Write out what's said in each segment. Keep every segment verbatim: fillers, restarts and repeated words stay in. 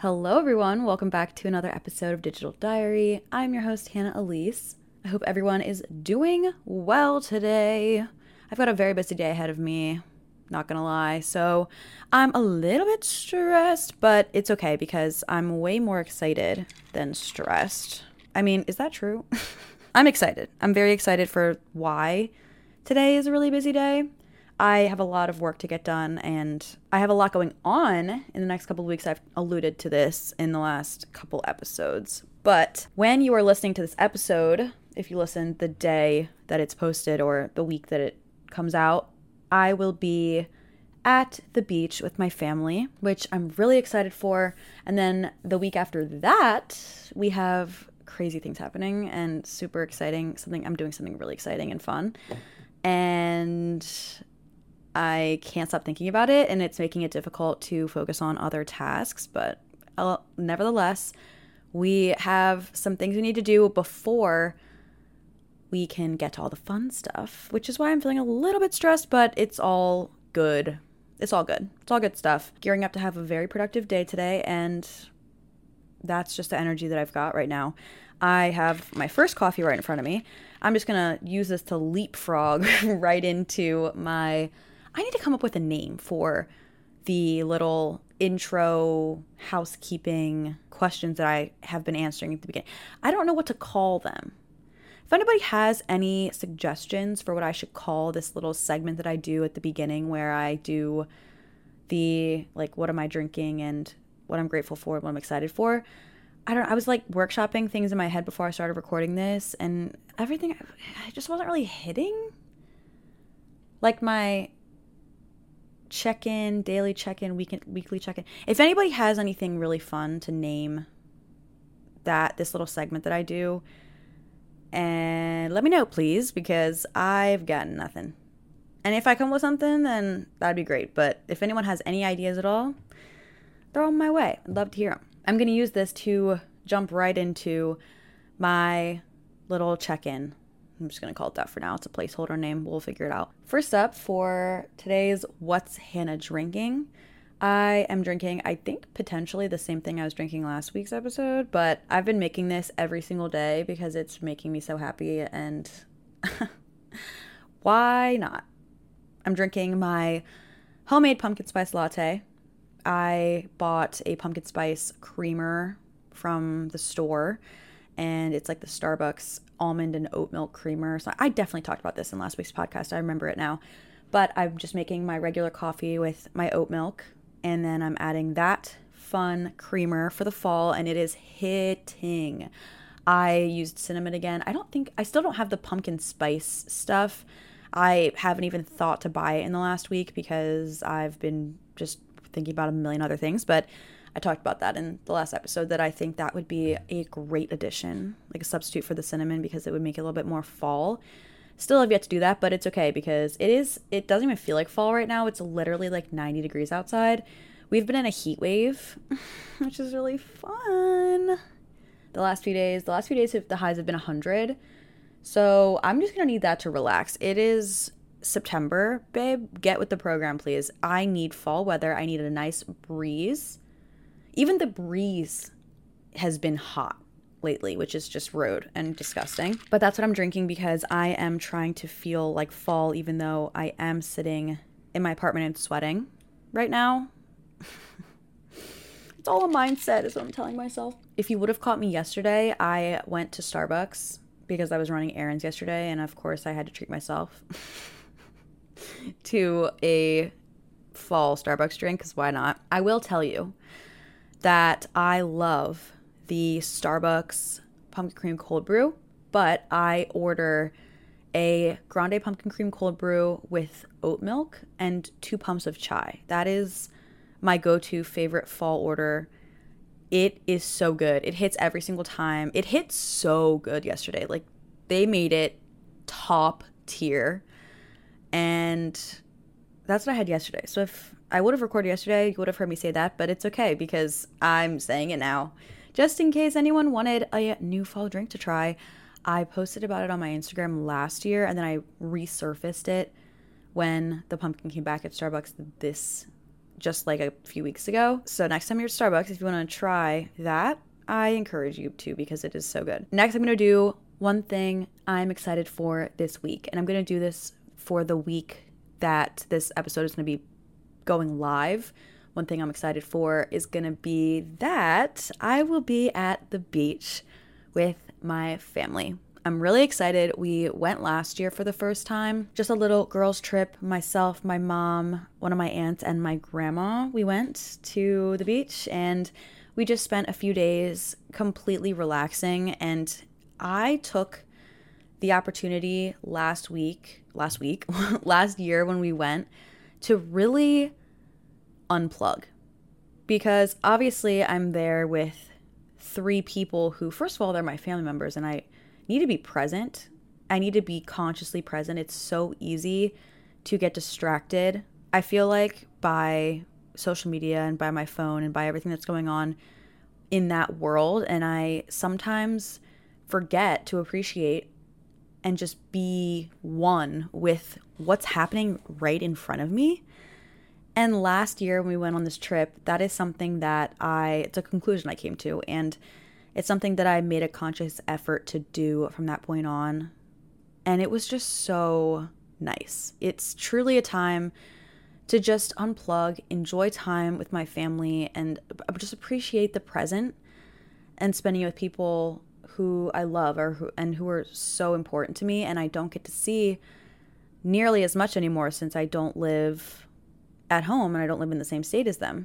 Hello, everyone. Welcome back to another episode of Digital Diary. I'm your host, Hannah Elise. I hope everyone is doing well today. I've got a very busy day ahead of me, not gonna lie. So I'm a little bit stressed, but it's okay because I'm way more excited than stressed. I mean, is that true? I'm excited. I'm very excited for why today is a really busy day. I have a lot of work to get done, and I have a lot going on in the next couple of weeks. I've alluded to this in the last couple episodes. But when you are listening to this episode, if you listen the day that it's posted or the week that it comes out, I will be at the beach with my family, which I'm really excited for. And then the week after that, we have crazy things happening and super exciting. Something I'm doing something really exciting and fun. And I can't stop thinking about it, and it's making it difficult to focus on other tasks. But uh, nevertheless, we have some things we need to do before we can get to all the fun stuff, which is why I'm feeling a little bit stressed, but it's all good. It's all good. It's all good stuff. Gearing up to have a very productive day today, and that's just the energy that I've got right now. I have my first coffee right in front of me. I'm just going to use this to leapfrog right into my... I need to come up with a name for the little intro housekeeping questions that I have been answering at the beginning. I don't know what to call them. If anybody has any suggestions for what I should call this little segment that I do at the beginning where I do the, like, what am I drinking and what I'm grateful for, what I'm excited for, I don't I was like workshopping things in my head before I started recording this, and everything, I just wasn't really hitting. Like my check-in, daily check-in, weekend, weekly check-in. If anybody has anything really fun to name that, this little segment that I do, and let me know, please, because I've got nothing. And if I come with something, then that'd be great. But if anyone has any ideas at all, they're on my way. I'd love to hear them. I'm going to use this to jump right into my little check-in. I'm just going to call it that for now. It's a placeholder name. We'll figure it out. First up for today's What's Hannah Drinking? I am drinking, I think, potentially the same thing I was drinking last week's episode, but I've been making this every single day because it's making me so happy, and why not? I'm drinking my homemade pumpkin spice latte. I bought a pumpkin spice creamer from the store, and it's like the Starbucks almond and oat milk creamer. So I definitely talked about this in last week's podcast. I remember it now. But I'm just making my regular coffee with my oat milk, and then I'm adding that fun creamer for the fall, and it is hitting. I used cinnamon again. I don't think, I still don't have the pumpkin spice stuff. I haven't even thought to buy it in the last week because I've been just thinking about a million other things, but I talked about that in the last episode, that I think that would be a great addition, like a substitute for the cinnamon, because it would make it a little bit more fall. Still have yet to do that, but it's okay because it is, it doesn't even feel like fall right now. It's literally like ninety degrees outside. We've been in a heat wave, which is really fun. The last few days, the last few days, the highs have been one hundred. So I'm just going to need that to relax. It is September, babe. Get with the program, please. I need fall weather. I need a nice breeze. Even the breeze has been hot lately, which is just rude and disgusting. But that's what I'm drinking because I am trying to feel like fall, even though I am sitting in my apartment and sweating right now. It's all a mindset, is what I'm telling myself. If you would have caught me yesterday, I went to Starbucks because I was running errands yesterday, and of course I had to treat myself to a fall Starbucks drink, because why not? I will tell you that I love the Starbucks pumpkin cream cold brew, but I order a grande pumpkin cream cold brew with oat milk and two pumps of chai. That is my go-to favorite fall order. It is so good. It hits every single time. It hit so good yesterday. Like, they made it top tier, and that's what I had yesterday. So if I would have recorded yesterday, you would have heard me say that, but it's okay because I'm saying it now. Just in case anyone wanted a new fall drink to try, I posted about it on my Instagram last year, and then I resurfaced it when the pumpkin came back at Starbucks this just like a few weeks ago. So next time you're at Starbucks, if you want to try that, I encourage you to because it is so good. Next, I'm going to do one thing I'm excited for this week. And I'm going to do this for the week that this episode is going to be going live. One thing I'm excited for is going to be that I will be at the beach with my family. I'm really excited. We went last year for the first time. Just a little girls trip. Myself, my mom, one of my aunts, and my grandma. We went to the beach and we just spent a few days completely relaxing. And I took the opportunity last week, last week, last year when we went to really unplug. Because obviously I'm there with three people who, first of all, they're my family members and I need to be present. I need to be consciously present. It's so easy to get distracted, I feel like, by social media and by my phone and by everything that's going on in that world. And I sometimes forget to appreciate and just be one with what's happening right in front of me. And last year when we went on this trip, that is something that I, it's a conclusion I came to. And it's something that I made a conscious effort to do from that point on. And it was just so nice. It's truly a time to just unplug, enjoy time with my family, and just appreciate the present and spending it with people who I love or who, and who are so important to me. And I don't get to see nearly as much anymore since I don't live at home and I don't live in the same state as them.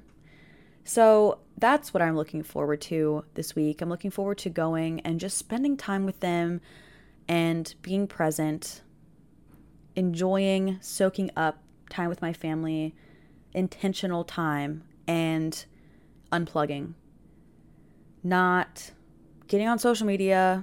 So that's what I'm looking forward to this week. I'm looking forward to going and just spending time with them and being present, enjoying, soaking up time with my family, intentional time, and unplugging. Not getting on social media,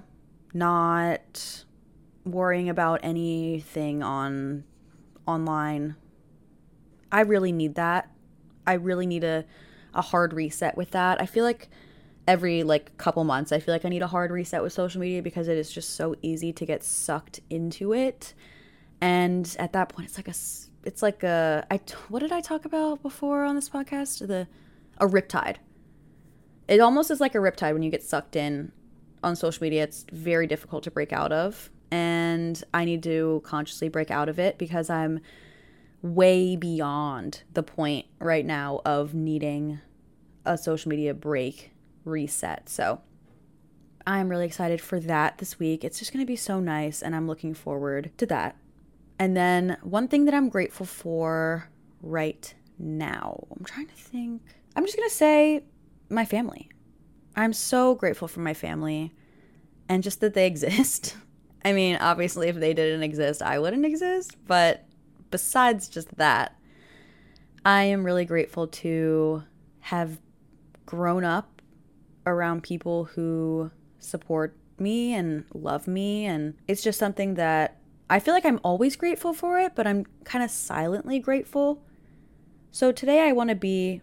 not worrying about anything on online. I really need that. I really need a a hard reset with that. I feel like every like couple months, I feel like I need a hard reset with social media because it is just so easy to get sucked into it. And at that point, it's like a, it's like a, I, what did I talk about before on this podcast? The, a riptide. It almost is like a riptide when you get sucked in on social media. It's very difficult to break out of. And I need to consciously break out of it because I'm way beyond the point right now of needing a social media break reset. So I'm really excited for that this week. It's just going to be so nice and I'm looking forward to that. And then one thing that I'm grateful for right now, I'm trying to think. I'm just going to say my family. I'm so grateful for my family and just that they exist. I mean, obviously if they didn't exist, I wouldn't exist, but besides just that, I am really grateful to have grown up around people who support me and love me. And it's just something that I feel like I'm always grateful for it, but I'm kind of silently grateful. So today I want to be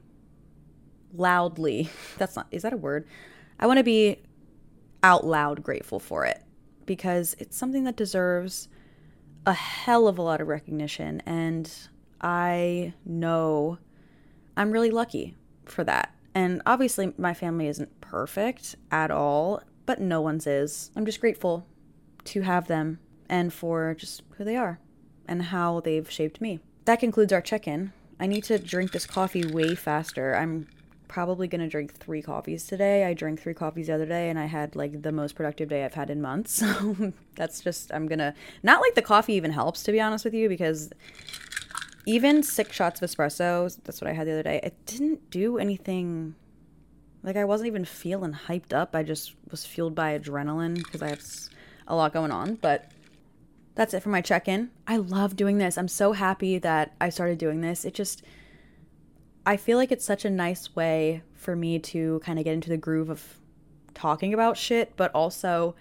loudly, that's not, is that a word? I want to be out loud grateful for it because it's something that deserves a hell of a lot of recognition, and I know I'm really lucky for that. And obviously my family isn't perfect at all, but no one's is. I'm just grateful to have them and for just who they are and how they've shaped me. That concludes our check-in. I need to drink this coffee way faster. I'm probably going to drink three coffees today. I drank three coffees the other day and I had like the most productive day I've had in months. So that's just, I'm going to, not like the coffee even helps, to be honest with you, because even six shots of espresso, that's what I had the other day, it didn't do anything. Like I wasn't even feeling hyped up. I just was fueled by adrenaline because I have a lot going on. But that's it for my check-in. I love doing this. I'm so happy that I started doing this. It just, I feel like it's such a nice way for me to kind of get into the groove of talking about shit, but also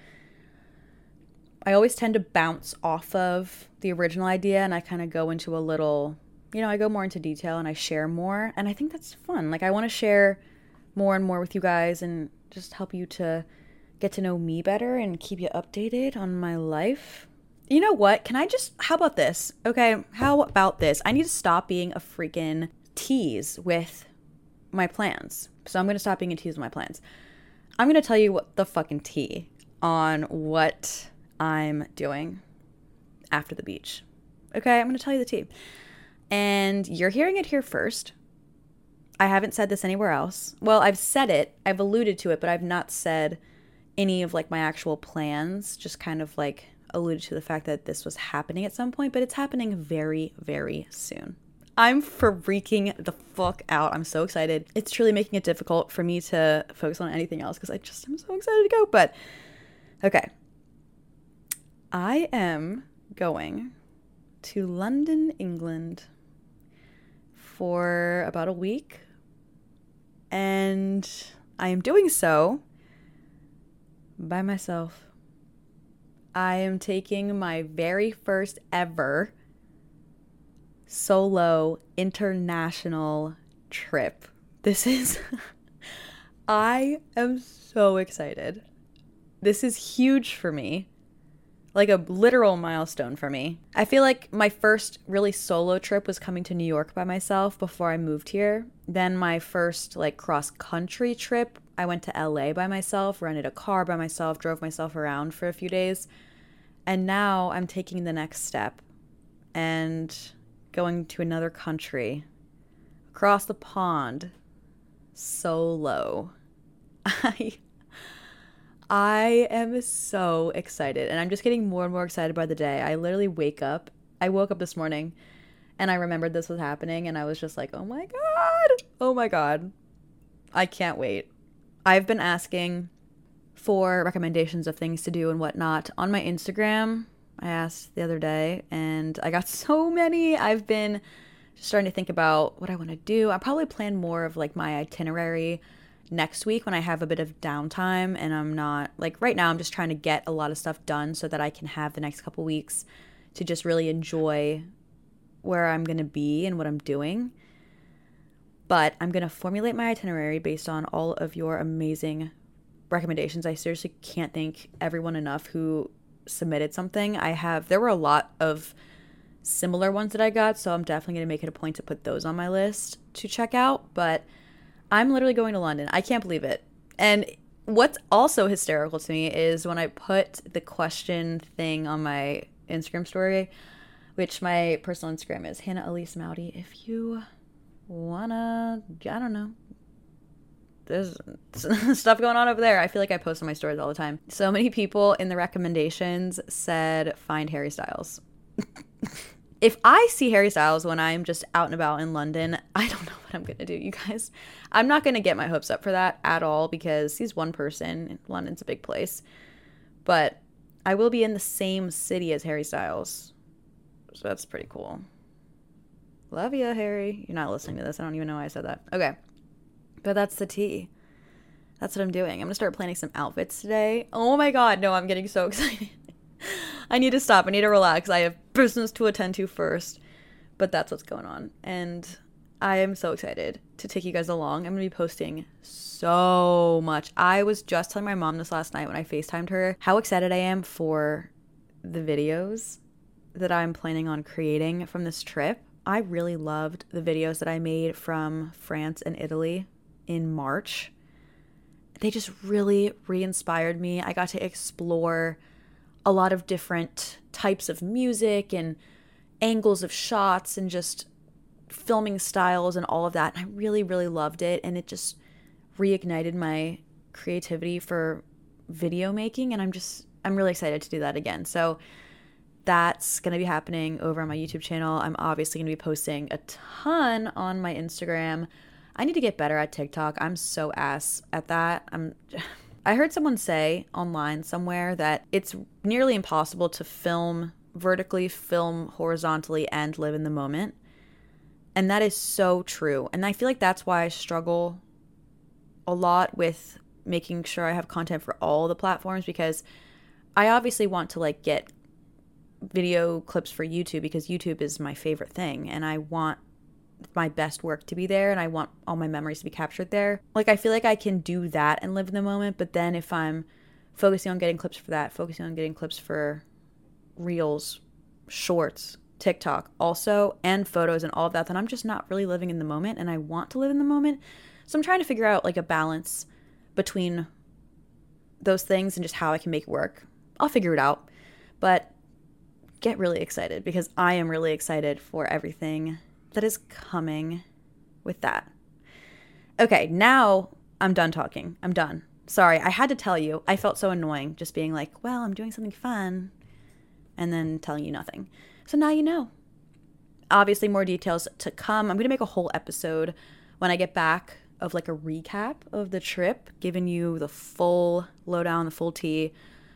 I always tend to bounce off of the original idea and I kind of go into a little, you know, I go more into detail and I share more, and I think that's fun. Like I want to share more and more with you guys and just help you to get to know me better and keep you updated on my life. You know what? Can I just, how about this? Okay, how about this? I need to stop being a freaking tease with my plans. So I'm going to stop being a tease with my plans. I'm going to tell you what the fucking tea on what I'm doing after the beach. Okay, I'm going to tell you the tea. And you're hearing it here first. I haven't said this anywhere else. Well, I've said it. I've alluded to it, but I've not said any of like my actual plans. Just kind of like alluded to the fact that this was happening at some point, but it's happening very, very soon. I'm freaking the fuck out. I'm so excited. It's truly making it difficult for me to focus on anything else because I just am so excited to go. But okay. I am going to London, England for about a week. And I am doing so by myself. I am taking my very first ever solo international trip. This is, I am so excited. This is huge for me. Like a literal milestone for me. I feel like my first really solo trip was coming to New York by myself before I moved here. Then my first like cross-country trip, I went to L A by myself, rented a car by myself, drove myself around for a few days. And now I'm taking the next step and going to another country, across the pond, solo. I... I am so excited, and I'm just getting more and more excited by the day. I literally wake up. I woke up this morning, and I remembered this was happening, and I was just like, oh my God, oh my God. I can't wait. I've been asking for recommendations of things to do and whatnot on my Instagram. I asked the other day, and I got so many. I've been just starting to think about what I want to do. I'll probably plan more of like my itinerary next week when I have a bit of downtime and I'm not, like right now I'm just trying to get a lot of stuff done so that I can have the next couple weeks to just really enjoy where I'm going to be and what I'm doing. But I'm going to formulate my itinerary based on all of your amazing recommendations. I seriously can't thank everyone enough who submitted something. I have, there were a lot of similar ones that I got, so I'm definitely going to make it a point to put those on my list to check out. But I'm literally going to London. I can't believe it. And what's also hysterical to me is when I put the question thing on my Instagram story, which my personal Instagram is Hannah Elise Mowdy. If you wanna, I don't know, there's stuff going on over there. I feel like I post on my stories all the time. So many people in the recommendations said find Harry Styles. If I see Harry Styles when I'm just out and about in London, I don't know what I'm going to do, you guys. I'm not going to get my hopes up for that at all because he's one person. London's a big place. But I will be in the same city as Harry Styles. So that's pretty cool. Love ya, Harry. You're not listening to this. I don't even know why I said that. Okay. But that's the tea. That's what I'm doing. I'm going to start planning some outfits today. Oh my God. No, I'm getting so excited. I need to stop. I need to relax. I have business to attend to first. But that's what's going on. And I am so excited to take you guys along. I'm going to be posting so much. I was just telling my mom this last night when I FaceTimed her how excited I am for the videos that I'm planning on creating from this trip. I really loved the videos that I made from France and Italy in March. They just really re-inspired me. I got to explore a lot of different types of music and angles of shots and just filming styles and all of that. And I really, really loved it. And it just reignited my creativity for video making. And I'm just, I'm really excited to do that again. So that's going to be happening over on my YouTube channel. I'm obviously going to be posting a ton on my Instagram. I need to get better at TikTok. I'm so ass at that. I'm... I heard someone say online somewhere that it's nearly impossible to film vertically, film horizontally, and live in the moment. And that is so true. And I feel like that's why I struggle a lot with making sure I have content for all the platforms, because I obviously want to like get video clips for YouTube because YouTube is my favorite thing and I want my best work to be there and I want all my memories to be captured there. Like I feel like I can do that and live in the moment, but then if I'm focusing on getting clips for that, focusing on getting clips for reels, shorts, TikTok also, and photos and all of that, then I'm just not really living in the moment, and I want to live in the moment. So I'm trying to figure out like a balance between those things and just how I can make it work. I'll figure it out, but get really excited because I am really excited for everything that is coming with that. Okay, now I'm done talking. I'm done. Sorry, I had to tell you. I felt so annoying just being like, well, I'm doing something fun and then telling you nothing. So now you know. Obviously, more details to come. I'm going to make a whole episode when I get back of like a recap of the trip, giving you the full lowdown, the full tea.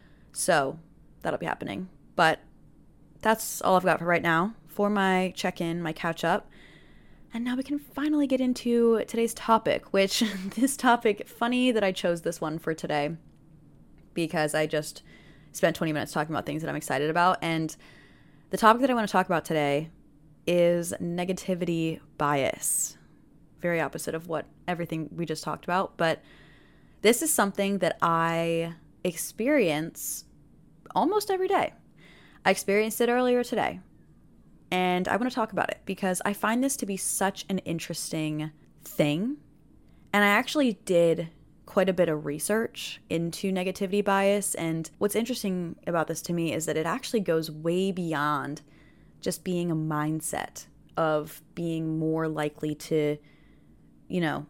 So that'll be happening. But that's all I've got for right now for my check-in, my catch-up. And now we can finally get into today's topic, which this topic, funny that I chose this one for today because I just spent twenty minutes talking about things that I'm excited about. And the topic that I want to talk about today is negativity bias. Very opposite of what everything we just talked about. But this is something that I experience almost every day. I experienced it earlier today. And I want to talk about it because I find this to be such an interesting thing. And I actually did quite a bit of research into negativity bias. And what's interesting about this to me is that it actually goes way beyond just being a mindset of being more likely to, you know,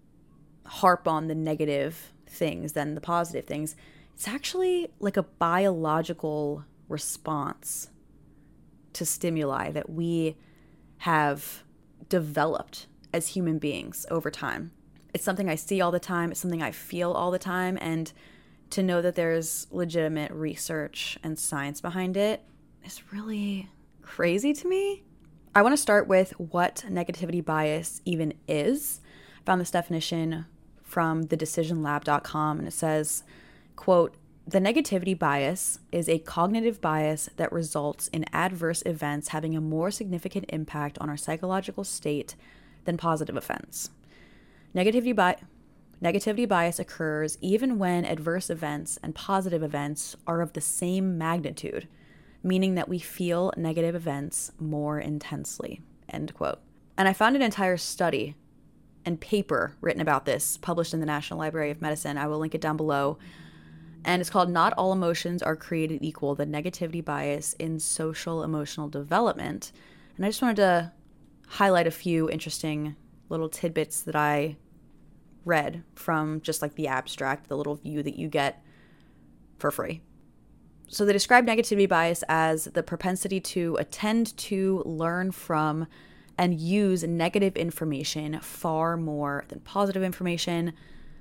harp on the negative things than the positive things. It's actually like a biological response to stimuli that we have developed as human beings over time. It's something I see all the time. It's something I feel all the time. And to know that there's legitimate research and science behind it is really crazy to me. I want to start with what negativity bias even is. I found this definition from the decision lab dot com, and it says, quote, "The negativity bias is a cognitive bias that results in adverse events having a more significant impact on our psychological state than positive events. Negativity, bi- negativity bias occurs even when adverse events and positive events are of the same magnitude, meaning that we feel negative events more intensely," end quote. And I found an entire study and paper written about this, published in the National Library of Medicine. I will link it down below. And it's called "Not All Emotions Are Created Equal, the Negativity Bias in Social Emotional Development." And I just wanted to highlight a few interesting little tidbits that I read from just like the abstract, the little view that you get for free. So they describe negativity bias as the propensity to attend to, learn from, and use negative information far more than positive information.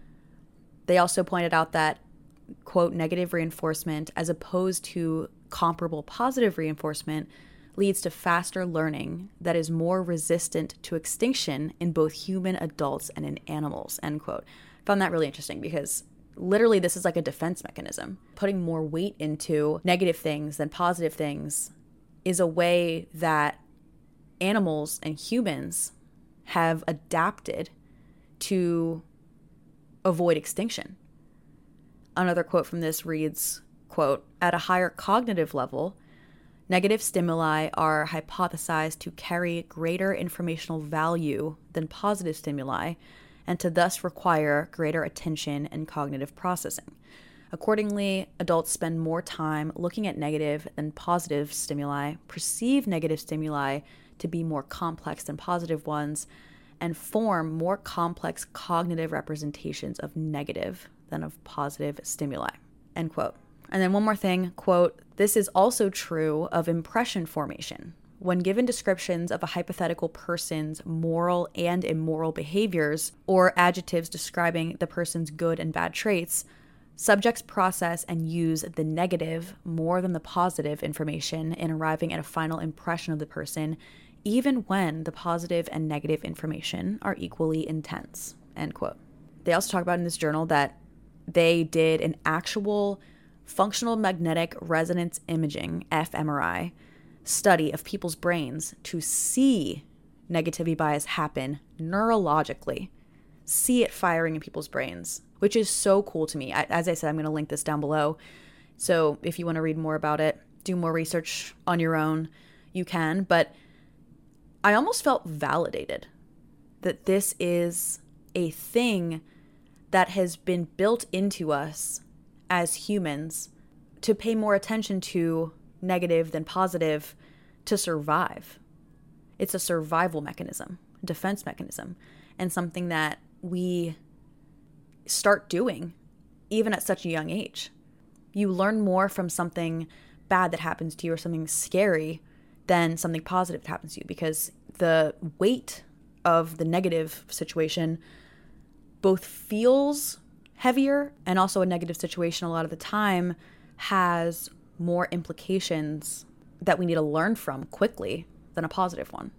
They also pointed out that, quote, "negative reinforcement as opposed to comparable positive reinforcement leads to faster learning that is more resistant to extinction in both human adults and in animals," end quote. I found that really interesting because literally this is like a defense mechanism. Putting more weight into negative things than positive things is a way that animals and humans have adapted to avoid extinction. Another quote from this reads, quote, "At a higher cognitive level, negative stimuli are hypothesized to carry greater informational value than positive stimuli and to thus require greater attention and cognitive processing. Accordingly, adults spend more time looking at negative than positive stimuli, perceive negative stimuli to be more complex than positive ones, and form more complex cognitive representations of negative than of positive stimuli," end quote. And then one more thing, quote, "This is also true of impression formation. When given descriptions of a hypothetical person's moral and immoral behaviors or adjectives describing the person's good and bad traits, subjects process and use the negative more than the positive information in arriving at a final impression of the person, even when the positive and negative information are equally intense," end quote. They also talk about in this journal that they did an actual functional magnetic resonance imaging, fMRI, study of people's brains to see negativity bias happen neurologically, see it firing in people's brains, which is so cool to me. I, as I said, I'm going to link this down below. So if you want to read more about it, do more research on your own, you can, but I almost felt validated that this is a thing that has been built into us as humans to pay more attention to negative than positive to survive. It's a survival mechanism, defense mechanism, and something that we start doing even at such a young age. You learn more from something bad that happens to you or something scary than something positive that happens to you, because the weight of the negative situation both feels heavier, and also a negative situation a lot of the time has more implications that we need to learn from quickly than a positive one.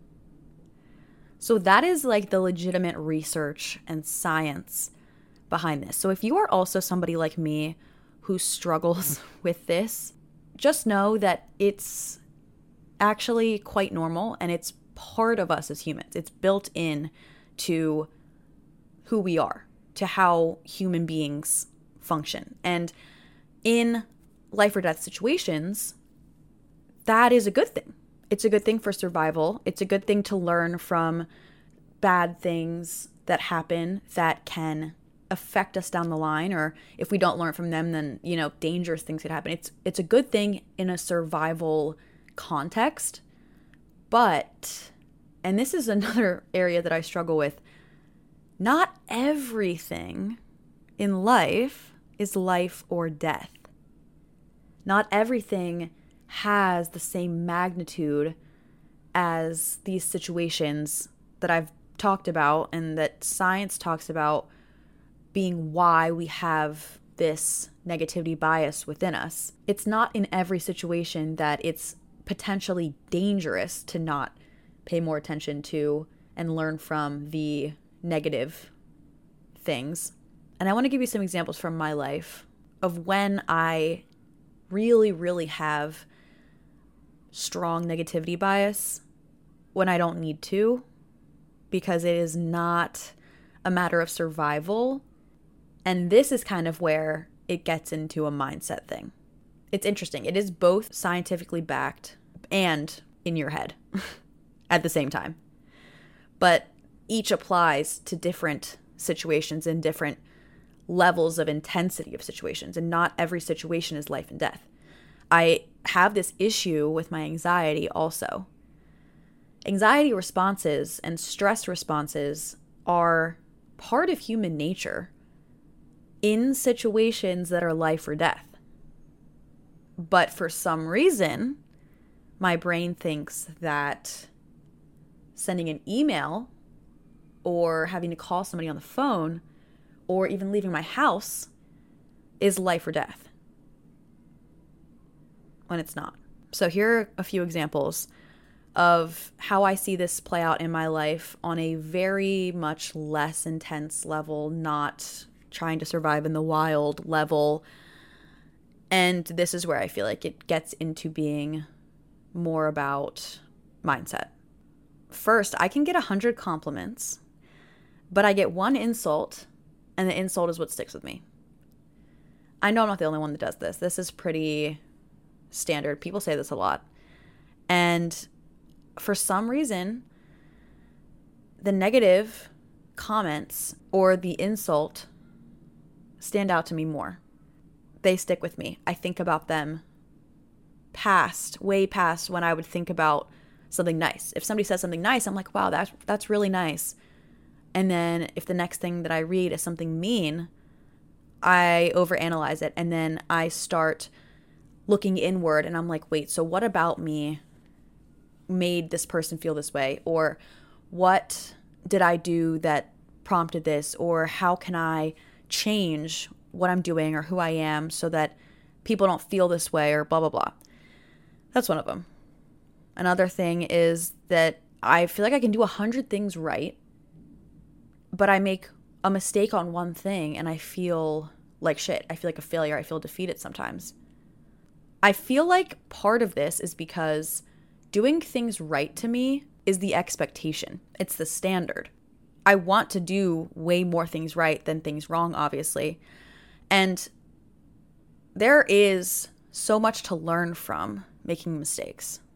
So that is like the legitimate research and science behind this. So if you are also somebody like me who struggles with this, just know that it's actually quite normal, and it's part of us as humans. It's built in to who we are, to how human beings function. And in life or death situations, that is a good thing. It's a good thing for survival. It's a good thing to learn from bad things that happen that can affect us down the line, or if we don't learn from them, then, you know, dangerous things could happen. It's it's a good thing in a survival context. But, and this is another area that I struggle with, not everything in life is life or death. Not everything has the same magnitude as these situations that I've talked about and that science talks about being why we have this negativity bias within us. It's not in every situation that it's potentially dangerous to not pay more attention to and learn from the negative things. And I want to give you some examples from my life of when I really, really have strong negativity bias when I don't need to, because it is not a matter of survival. And this is kind of where it gets into a mindset thing. It's interesting. It is both scientifically backed and in your head at the same time. But each applies to different situations and different levels of intensity of situations. And not every situation is life and death. I have this issue with my anxiety also. Anxiety responses and stress responses are part of human nature in situations that are life or death. But for some reason, my brain thinks that sending an email or having to call somebody on the phone or even leaving my house is life or death, when it's not. So here are a few examples of how I see this play out in my life on a very much less intense level, not trying to survive in the wild level. And this is where I feel like it gets into being more about mindset. First, I can get a hundred compliments, but I get one insult, and the insult is what sticks with me. I know I'm not the only one that does this. This is pretty standard. People say this a lot. And for some reason, the negative comments or the insult stand out to me more. They stick with me. I think about them past, way past when I would think about something nice. If somebody says something nice, I'm like, wow, that's, that's really nice. And then if the next thing that I read is something mean, I overanalyze it. And then I start looking inward and I'm like, wait, so what about me made this person feel this way? Or what did I do that prompted this? Or how can I change what I'm doing or who I am so that people don't feel this way, or blah, blah, blah. That's one of them. Another thing is that I feel like I can do a hundred things right, but I make a mistake on one thing and I feel like shit. I feel like a failure. I feel defeated sometimes. I feel like part of this is because doing things right to me is the expectation. It's the standard. I want to do way more things right than things wrong, obviously. And there is so much to learn from making mistakes.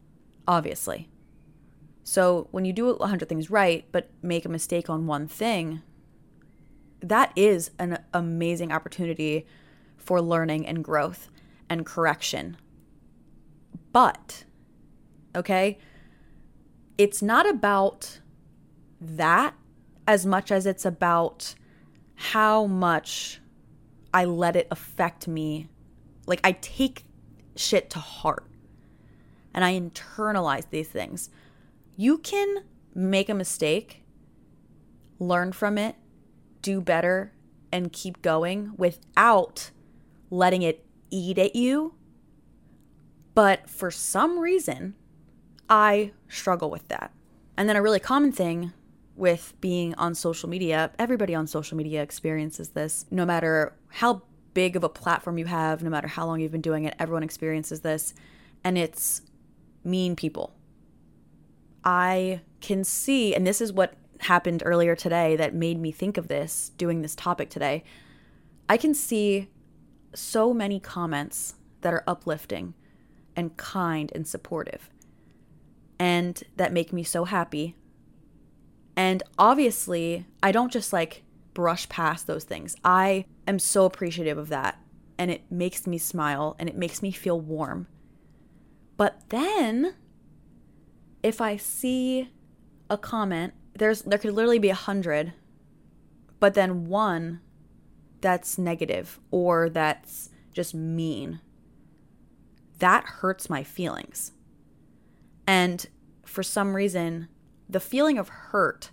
obviously. So when you do a hundred things right, but make a mistake on one thing, that is an amazing opportunity for learning and growth and correction. But, okay, it's not about that as much as it's about how much I let it affect me. Like, I take shit to heart and I internalize these things. You can make a mistake, learn from it, do better, and keep going without letting it eat at you. But for some reason, I struggle with that. And then a really common thing with being on social media, everybody on social media experiences this. No matter how big of a platform you have, no matter how long you've been doing it, everyone experiences this. And it's mean people. I can see, and this is what happened earlier today that made me think of this, doing this topic today. I can see so many comments that are uplifting and kind and supportive, and that make me so happy. And obviously, I don't just like brush past those things. I am so appreciative of that, and it makes me smile and it makes me feel warm. But then if I see a comment, there's there could literally be a hundred, but then one that's negative or that's just mean. That hurts my feelings. And for some reason, the feeling of hurt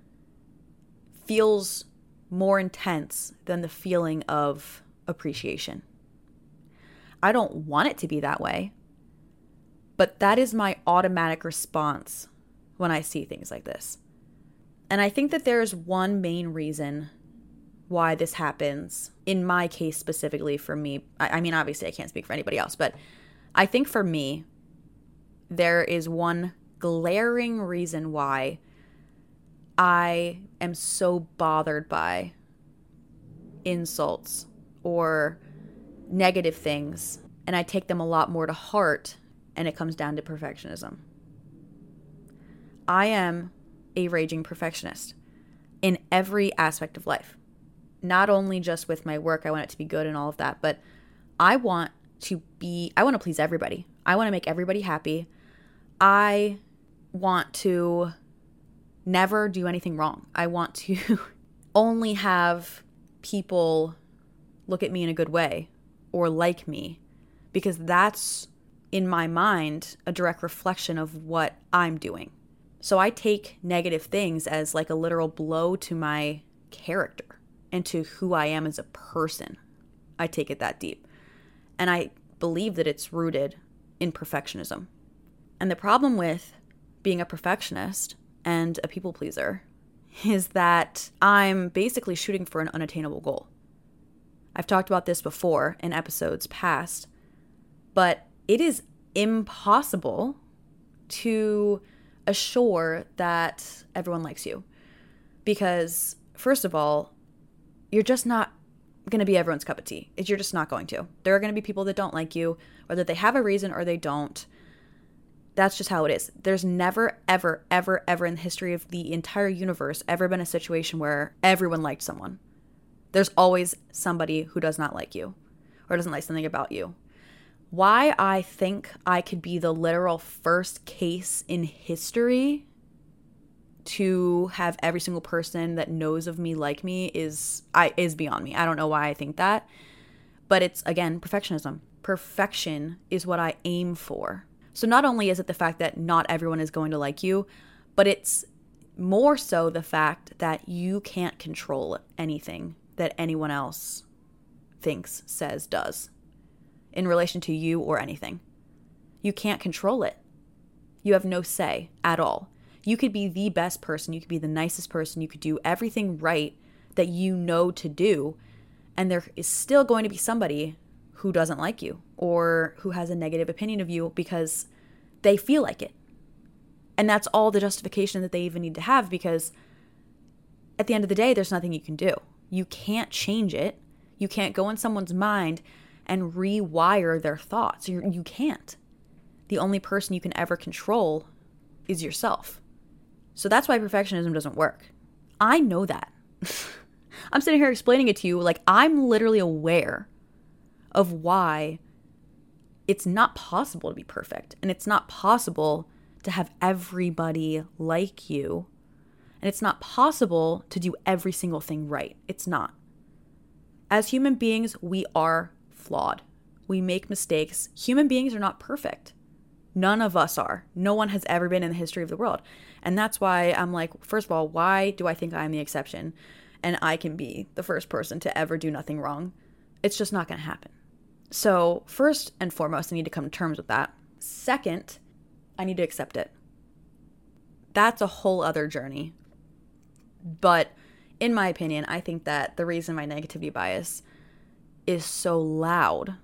feels more intense than the feeling of appreciation. I don't want it to be that way, but that is my automatic response when I see things like this. And I think that there is one main reason why this happens, in my case specifically for me. I, I mean, obviously I can't speak for anybody else, but I think for me, there is one glaring reason why I am so bothered by insults or negative things, and I take them a lot more to heart, and it comes down to perfectionism. I am a raging perfectionist in every aspect of life. Not only just with my work, I want it to be good and all of that, but I want to be, I want to please everybody. I want to make everybody happy. I want to never do anything wrong. I want to only have people look at me in a good way or like me, because that's, in my mind, a direct reflection of what I'm doing. So I take negative things as like a literal blow to my character and to who I am as a person. I take it that deep. And I believe that it's rooted in perfectionism. And the problem with being a perfectionist and a people pleaser is that I'm basically shooting for an unattainable goal. I've talked about this before in episodes past, but it is impossible to assure that everyone likes you. Because, first of all, you're just not going to be everyone's cup of tea. You're just not going to. There are going to be people that don't like you, whether they have a reason or they don't. That's just how it is. There's never, ever, ever, ever in the history of the entire universe ever been a situation where everyone liked someone. There's always somebody who does not like you or doesn't like something about you. Why I think I could be the literal first case in history to have every single person that knows of me like me is I is beyond me. I don't know why I think that. But it's, again, perfectionism. Perfection is what I aim for. So not only is it the fact that not everyone is going to like you, but it's more so the fact that you can't control anything that anyone else thinks, says, does in relation to you or anything. You can't control it. You have no say at all. You could be the best person. You could be the nicest person. You could do everything right that you know to do. And there is still going to be somebody who doesn't like you or who has a negative opinion of you because they feel like it. And that's all the justification that they even need to have, because at the end of the day, there's nothing you can do. You can't change it. You can't go in someone's mind and rewire their thoughts. You, you can't. the only person you can ever control is yourself. So that's why perfectionism doesn't work. I know that. I'm sitting here explaining it to you like I'm literally aware of why it's not possible to be perfect. And it's not possible to have everybody like you. And it's not possible to do every single thing right. It's not. As human beings, we are flawed. We make mistakes. Human beings are not perfect. None of us are. No one has ever been in the history of the world. And that's why I'm like, first of all, why do I think I'm the exception and I can be the first person to ever do nothing wrong? It's just not going to happen. So first and foremost, I need to come to terms with that. Second, I need to accept it. That's a whole other journey. But in my opinion, I think that the reason my negativity bias is so loud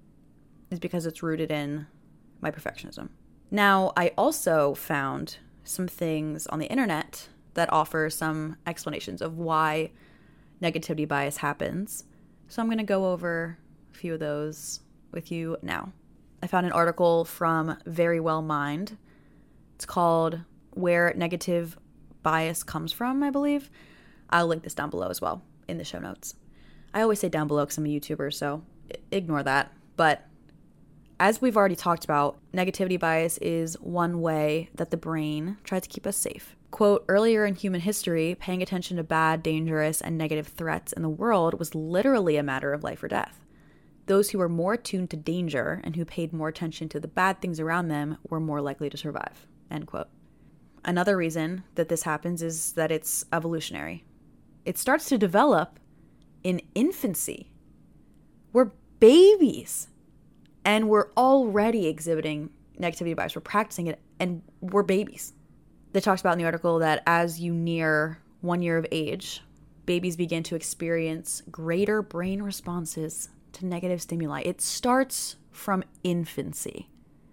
is because it's rooted in my perfectionism. Now, I also found some things on the internet that offer some explanations of why negativity bias happens. So I'm going to go over a few of those with you now. I found an article from Verywell Mind. It's called Where Negative Bias Comes From, I believe. I'll link this down below as well in the show notes. I always say down below because I'm a YouTuber, so ignore that. But as we've already talked about, negativity bias is one way that the brain tries to keep us safe. Quote, earlier in human history, paying attention to bad, dangerous, and negative threats in the world was literally a matter of life or death. Those who were more attuned to danger and who paid more attention to the bad things around them were more likely to survive, end quote. Another reason that this happens is that it's evolutionary. It starts to develop in infancy. We're babies. And we're already exhibiting negativity bias. We're practicing it, and we're babies. They talked about in the article that as you near one year of age, babies begin to experience greater brain responses to negative stimuli. It starts from infancy.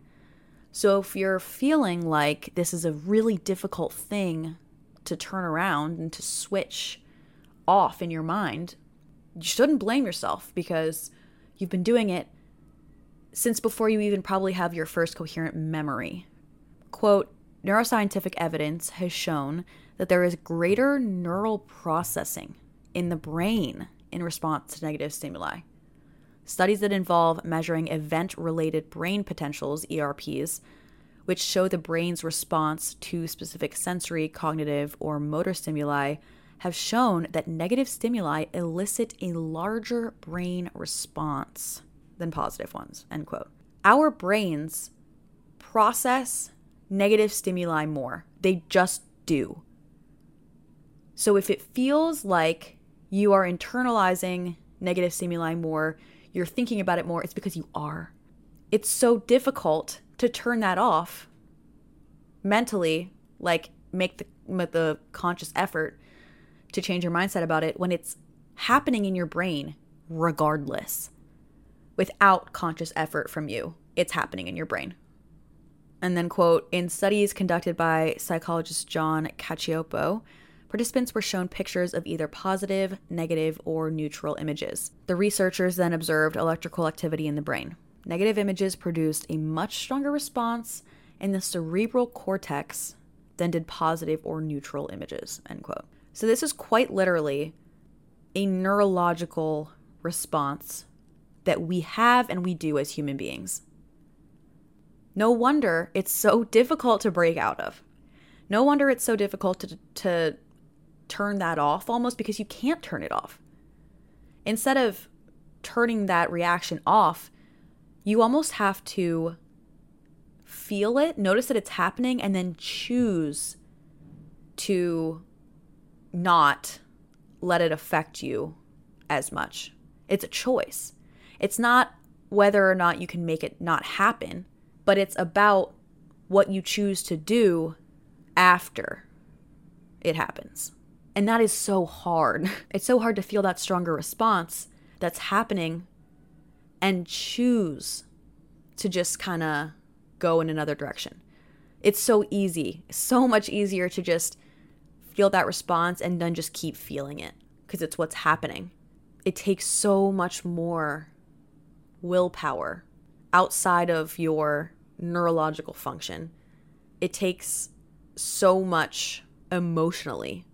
So if you're feeling like this is a really difficult thing to turn around and to switch off in your mind, you shouldn't blame yourself because you've been doing it since before you even probably have your first coherent memory. Quote, neuroscientific evidence has shown that there is greater neural processing in the brain in response to negative stimuli. Studies that involve measuring event-related brain potentials, E R Ps, which show the brain's response to specific sensory, cognitive, or motor stimuli, have shown that negative stimuli elicit a larger brain response than positive ones, end quote. Our brains process negative stimuli more. They just do. So if it feels like you are internalizing negative stimuli more, you're thinking about it more, it's because you are. It's so difficult to turn that off mentally, like make the, make the conscious effort to change your mindset about it when it's happening in your brain regardless. Without conscious effort from you, it's happening in your brain. And then, quote, in studies conducted by psychologist John Cacioppo, participants were shown pictures of either positive, negative, or neutral images. The researchers then observed electrical activity in the brain. Negative images produced a much stronger response in the cerebral cortex than did positive or neutral images, end quote. So this is quite literally a neurological response that we have and we do as human beings. No wonder it's so difficult to break out of. No wonder it's so difficult to, to turn that off almost because you can't turn it off. Instead of turning that reaction off, you almost have to feel it, notice that it's happening, and then choose to not let it affect you as much. It's a choice. It's not whether or not you can make it not happen, but it's about what you choose to do after it happens. And that is so hard. It's so hard to feel that stronger response that's happening and choose to just kind of go in another direction. It's so easy, so much easier to just feel that response and then just keep feeling it because it's what's happening. It takes so much more willpower outside of your neurological function. It takes so much emotionally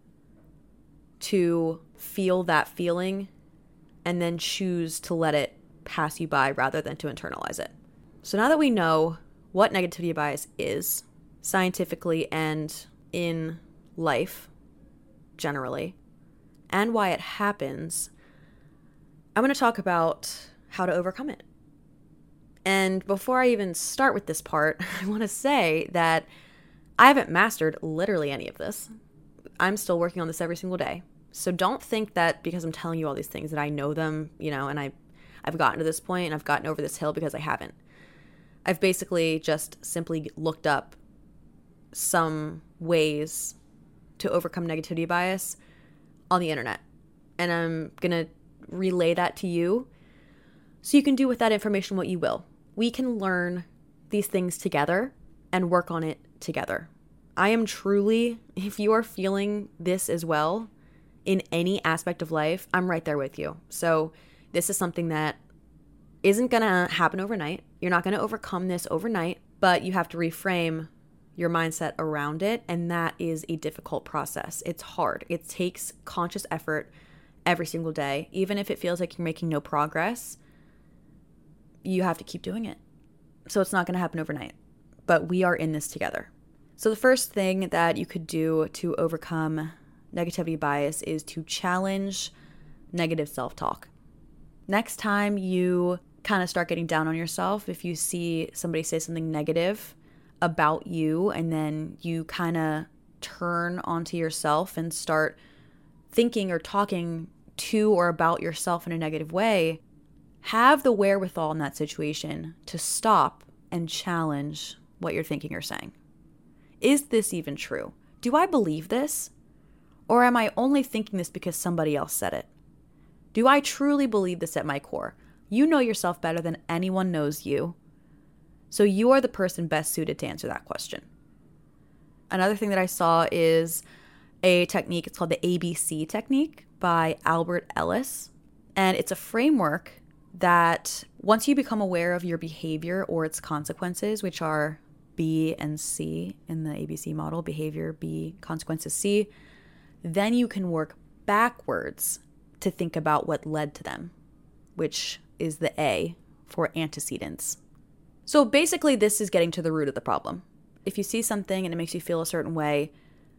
to feel that feeling and then choose to let it pass you by rather than to internalize it. So now that we know what negativity bias is, scientifically and in life generally, and why it happens, I'm going to talk about how to overcome it. And before I even start with this part, I want to say that I haven't mastered literally any of this. I'm still working on this every single day. So don't think that because I'm telling you all these things that I know them, you know, and I, I've gotten to this point and I've gotten over this hill, because I haven't. I've basically just simply looked up some ways to overcome negativity bias on the internet. And I'm going to relay that to you so you can do with that information what you will. We can learn these things together and work on it together. I am truly, if you are feeling this as well in any aspect of life, I'm right there with you. So this is something that isn't going to happen overnight. You're not going to overcome this overnight, but you have to reframe your mindset around it. And that is a difficult process. It's hard. It takes conscious effort every single day. Even if it feels like you're making no progress, you have to keep doing it. So it's not going to happen overnight, but we are in this together. So the first thing that you could do to overcome negativity bias is to challenge negative self-talk. Next time you kind of start getting down on yourself, if you see somebody say something negative about you and then you kind of turn onto yourself and start thinking or talking to or about yourself in a negative way, have the wherewithal in that situation to stop and challenge what you're thinking or saying. Is this even true? Do I believe this? Or am I only thinking this because somebody else said it? Do I truly believe this at my core? You know yourself better than anyone knows you. So you are the person best suited to answer that question. Another thing that I saw is a technique. It's called the A B C technique by Albert Ellis. And it's a framework that once you become aware of your behavior or its consequences, which are B and C in the A B C model, behavior B, consequences C, then you can work backwards to think about what led to them, which is the A for antecedents. So basically, this is getting to the root of the problem. If you see something and it makes you feel a certain way,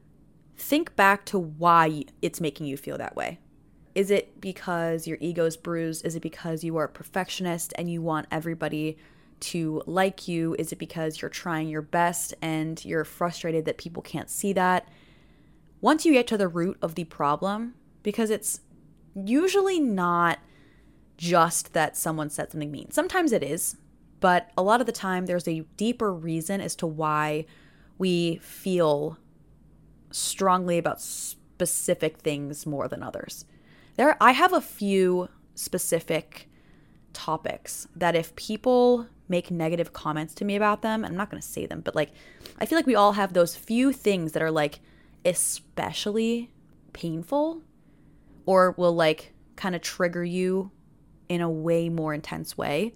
think back to why it's making you feel that way. Is it because your ego's bruised? Is it because you are a perfectionist and you want everybody to like you? Is it because you're trying your best and you're frustrated that people can't see that? Once you get to the root of the problem, because it's usually not just that someone said something mean. Sometimes it is, but a lot of the time there's a deeper reason as to why we feel strongly about specific things more than others. There, I have a few specific topics that if people make negative comments to me about them, I'm not going to say them, but like, I feel like we all have those few things that are like especially painful or will like kind of trigger you in a way more intense way.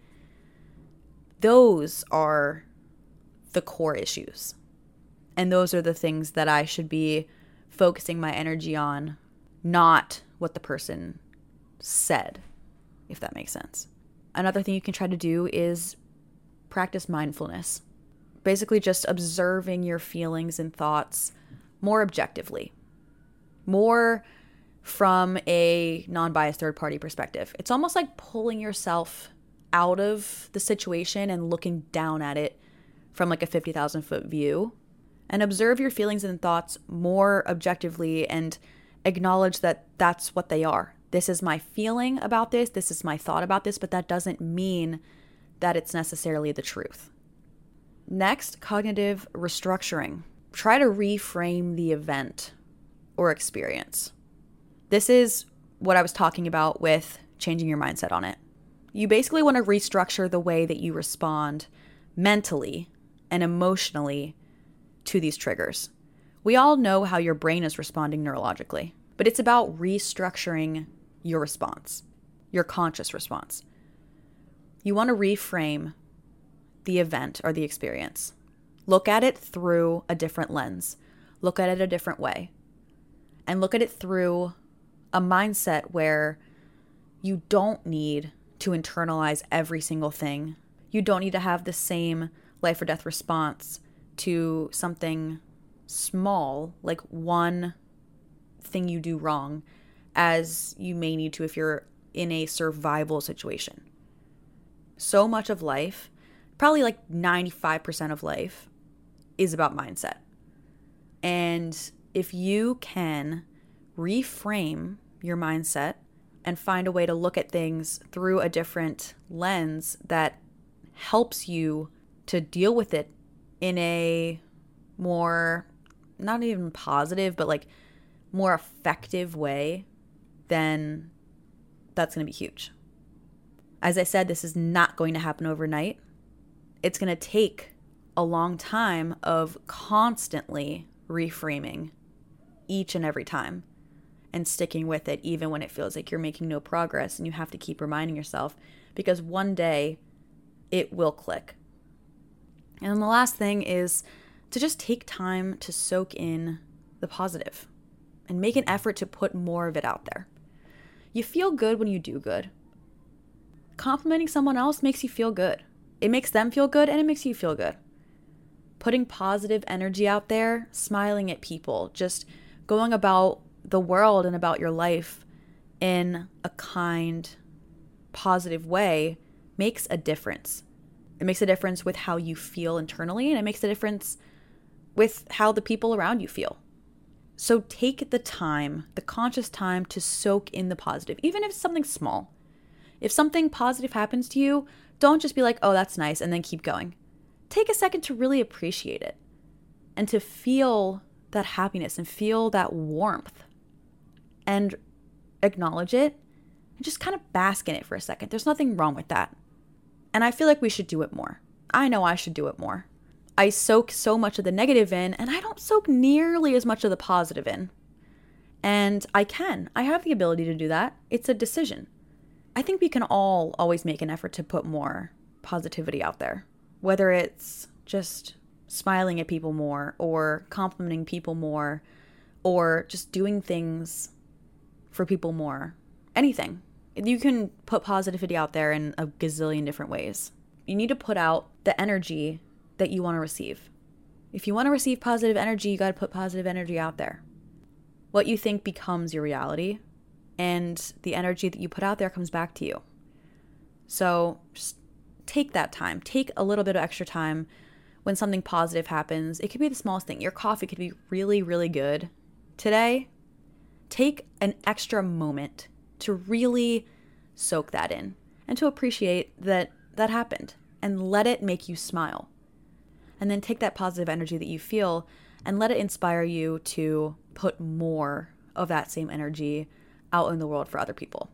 Those are the core issues. And those are the things that I should be focusing my energy on, not what the person said, if that makes sense. Another thing you can try to do is practice mindfulness. Basically just observing your feelings and thoughts more objectively, more from a non-biased third-party perspective. It's almost like pulling yourself out of the situation and looking down at it from like a fifty thousand foot view, and observe your feelings and thoughts more objectively and acknowledge that that's what they are. This is my feeling about this. This is my thought about this, but that doesn't mean that it's necessarily the truth. Next, cognitive restructuring. Try to reframe the event or experience. This is what I was talking about with changing your mindset on it. You basically want to restructure the way that you respond mentally and emotionally to these triggers. We all know how your brain is responding neurologically, but it's about restructuring your response, your conscious response. You want to reframe the event or the experience. Look at it through a different lens. Look at it a different way. And look at it through a mindset where you don't need to internalize every single thing. You don't need to have the same life or death response to something small, like one thing you do wrong, as you may need to if you're in a survival situation. So much of life, probably like ninety-five percent of life, is about mindset. And if you can reframe your mindset and find a way to look at things through a different lens that helps you to deal with it in a more, not even positive, but like more effective way, then that's going to be huge. As I said, this is not going to happen overnight. It's going to take a long time of constantly reframing each and every time and sticking with it even when it feels like you're making no progress, and you have to keep reminding yourself, because one day it will click. And then the last thing is to just take time to soak in the positive and make an effort to put more of it out there. You feel good when you do good. Complimenting someone else makes you feel good. It makes them feel good, and it makes you feel good. Putting positive energy out there, smiling at people, just going about the world and about your life in a kind, positive way makes a difference. It makes a difference with how you feel internally, and it makes a difference with how the people around you feel. So take the time, the conscious time, to soak in the positive, even if it's something small. If something positive happens to you, don't just be like, oh, that's nice, and then keep going. Take a second to really appreciate it and to feel that happiness and feel that warmth and acknowledge it and just kind of bask in it for a second. There's nothing wrong with that. And I feel like we should do it more. I know I should do it more. I soak so much of the negative in, and I don't soak nearly as much of the positive in. And I can. I have the ability to do that. It's a decision. I think we can all always make an effort to put more positivity out there, whether it's just smiling at people more or complimenting people more or just doing things for people more. Anything. You can put positivity out there in a gazillion different ways. You need to put out the energy that you want to receive. If you want to receive positive energy, you got to put positive energy out there. What you think becomes your reality, and the energy that you put out there comes back to you. So just take that time. Take a little bit of extra time when something positive happens. It could be the smallest thing. Your coffee could be really, really good today. Take an extra moment to really soak that in and to appreciate that that happened, and let it make you smile. And then take that positive energy that you feel and let it inspire you to put more of that same energy out in the world for other people.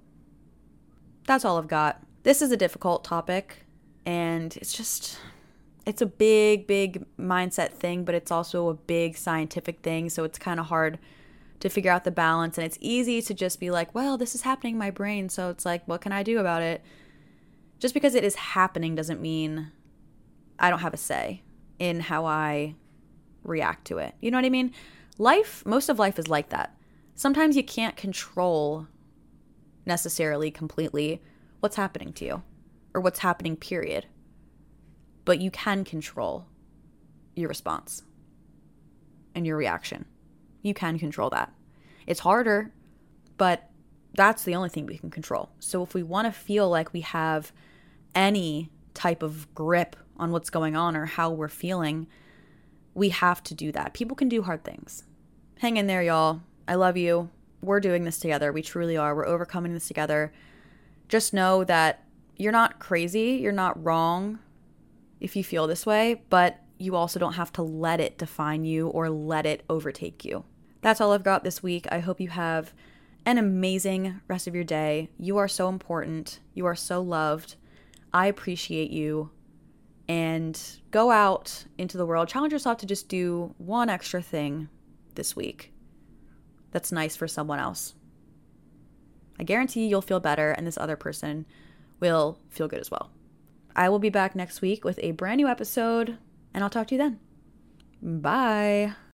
That's all I've got. This is a difficult topic, and it's just, it's a big, big mindset thing, but it's also a big scientific thing. So it's kind of hard to figure out the balance. And it's easy to just be like, well, this is happening in my brain, so it's like, what can I do about it? Just because it is happening doesn't mean I don't have a say in how I react to it. You know what I mean? Life, most of life is like that. Sometimes you can't control necessarily completely what's happening to you or what's happening, period. But you can control your response and your reaction. You can control that. It's harder, but that's the only thing we can control. So if we want to feel like we have any type of grip on what's going on or how we're feeling, we have to do that. People can do hard things. Hang in there, y'all. I love you. We're doing this together. We truly are. We're overcoming this together. Just know that you're not crazy. You're not wrong if you feel this way, but you also don't have to let it define you or let it overtake you. That's all I've got this week. I hope you have an amazing rest of your day. You are so important. You are so loved. I appreciate you. And go out into the world. Challenge yourself to just do one extra thing this week that's nice for someone else. I guarantee you'll feel better, and this other person will feel good as well. I will be back next week with a brand new episode, and I'll talk to you then. Bye.